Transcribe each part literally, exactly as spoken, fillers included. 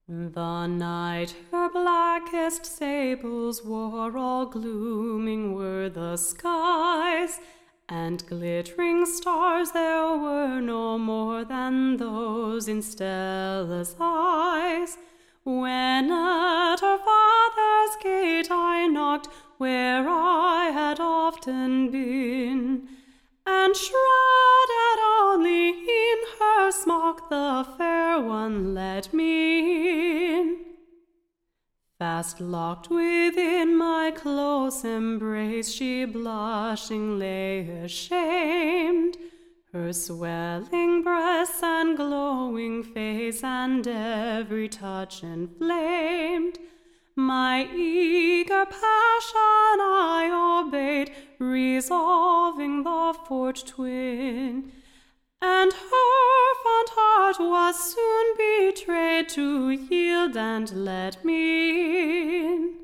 The night her blackest sables wore, all glooming were the skies, and glittering stars there were no more than those in Stella's eyes. When at her father's gate I knocked, where I had often been, and shrouded only in her smock the fair one let me in. Fast locked within my close embrace, she blushing lay ashamed, her swelling breasts and glowing face and every touch inflamed. My eager passion I obeyed, resolving the fort to win, and her fond heart was soon betrayed to yield and let me in.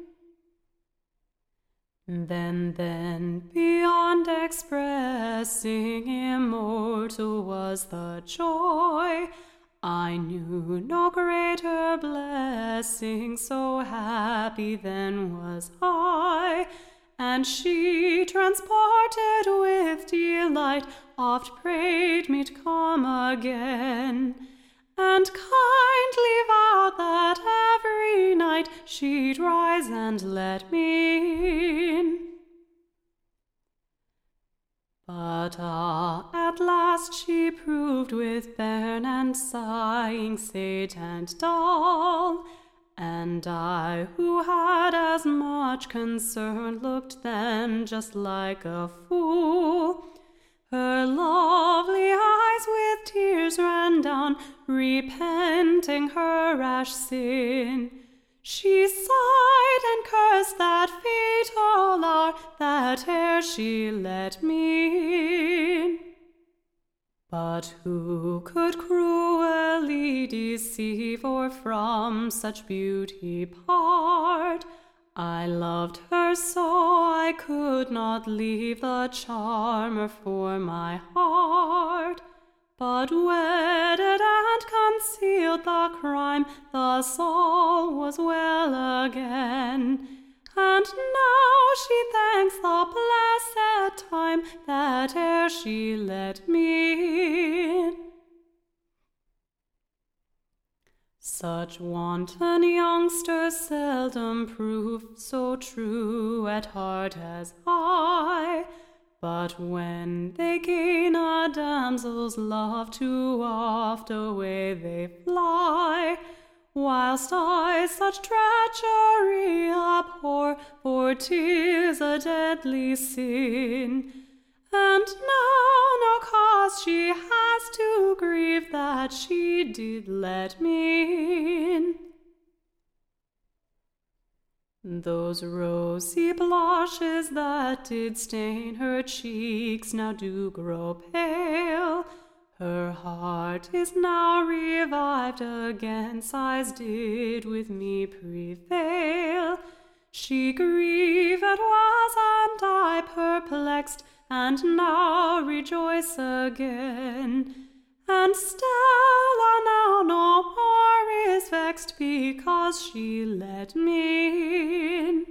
Then, then, beyond expressing, immortal was the joy. I knew no greater blessing, so happy then was I. And she, transported with delight, oft prayed me to come again, and kindly vowed that every night she'd rise and let me in. But ah, at last she proved with bairn and sighing sate and dull, and I, who had as much concern, looked then just like a fool. Her lovely eyes with tears ran down, repenting her rash sin. She sighed and cursed that fatal hour, that ere she let me in. But who could cruelly deceive or from such beauty part? I loved her so I could not leave the charmer for my heart. But wedded and concealed the crime, thus all was well again. And now she thanks the blessed time that ere she let me in. Such wanton youngsters seldom proved so true at heart as I, but when they gain a damsel's love, too oft away they fly, whilst I such treachery abhor, for 'tis a deadly sin. And now no cause she has to grieve that she did let me in. Those rosy blushes that did stain her cheeks now do grow pale. Her heart is now revived again, sighs did with me prevail. She grieved was and I perplexed, and now rejoice again. And Stella now no more is vexed, because she let me in.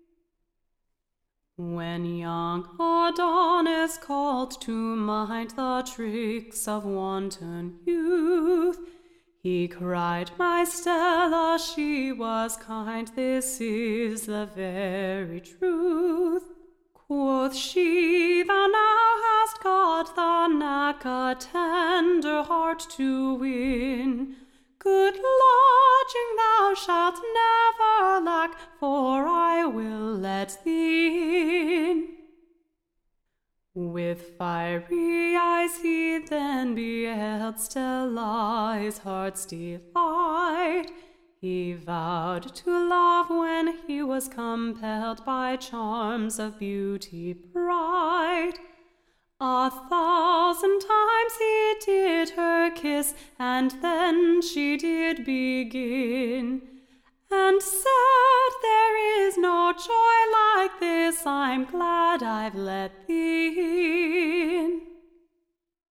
When young Adonis called to mind the tricks of wanton youth, he cried, my Stella, she was kind, this is the very truth. Quoth she, thou now hast got the knack, a tender heart to win. Good lodging thou shalt never lack, for I will let thee in. With fiery eyes he then beheld Stella's heart's delight. He vowed to love when he was compelled by charms of beauty bright. A thousand times he did her kiss, and then she did begin, and said, there is no joy like this, I'm glad I've let thee in.